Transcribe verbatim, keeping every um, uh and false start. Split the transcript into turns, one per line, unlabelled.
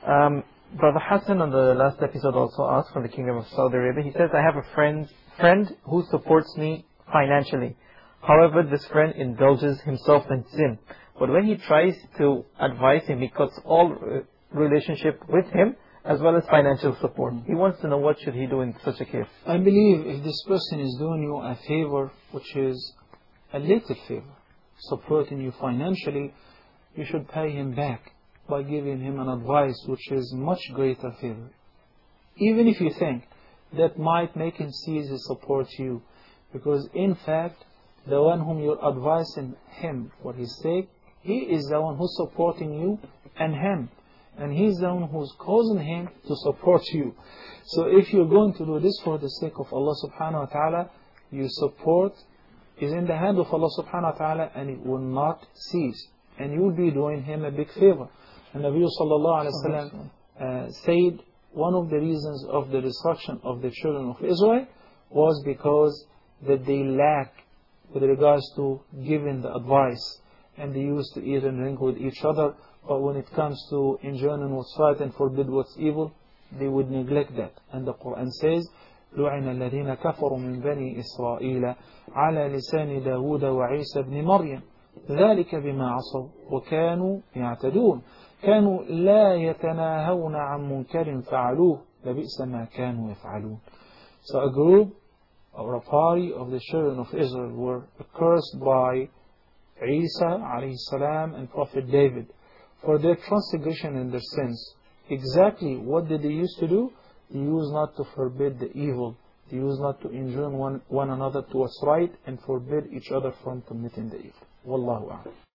Um, Brother Hassan on the last episode also asked from the Kingdom of Saudi Arabia. He says, I have a friend, friend who supports me financially. However, this friend indulges himself in sin. But when he tries to advise him, he cuts all uh, relationship with him as well as financial support. He wants to know what should he do in such a case.
I believe if this person is doing you a favor, which is a little favor, supporting you financially, you should pay him back by giving him an advice which is much greater favor. Even if you think that might make him cease to support you, because in fact, the one whom you're advising him for his sake, he is the one who's supporting you and him. And he's the one who's causing him to support you. So if you're going to do this for the sake of Allah subhanahu wa ta'ala, your support is in the hand of Allah subhanahu wa ta'ala, and it will not cease. And you will be doing him a big favor. And Nabi sallallahu alayhi wa sallam uh, said one of the reasons of the destruction of the children of Israel was because that they lack with regards to giving the advice. And they used to eat and drink with each other, but when it comes to enjoining what's right and forbid what's evil, they would neglect that. And the Quran says, لُعِنَ الَّذِينَ كَفَرُوا مِنْ بَنِي إِسْرَائِيلَ عَلَى لِسَانِ دَاوُودَ وَعِيسَى بْنِ مَرْيَمَ ذَلِكَ بِمَا عَصَوْا وَكَانُوا يَعْتَدُونَ كانوا لا يتناهون عن منكر فعلوه لبئس ما كانوا يفعلون. So a group or a party of the children of Israel were cursed by Isa alayhi salam and Prophet David for their transgression and their sins. Exactly what did they used to do? They used not to forbid the evil. They used not to enjoin one, one another to what's right and forbid each other from committing the evil. Wallahu a'lam.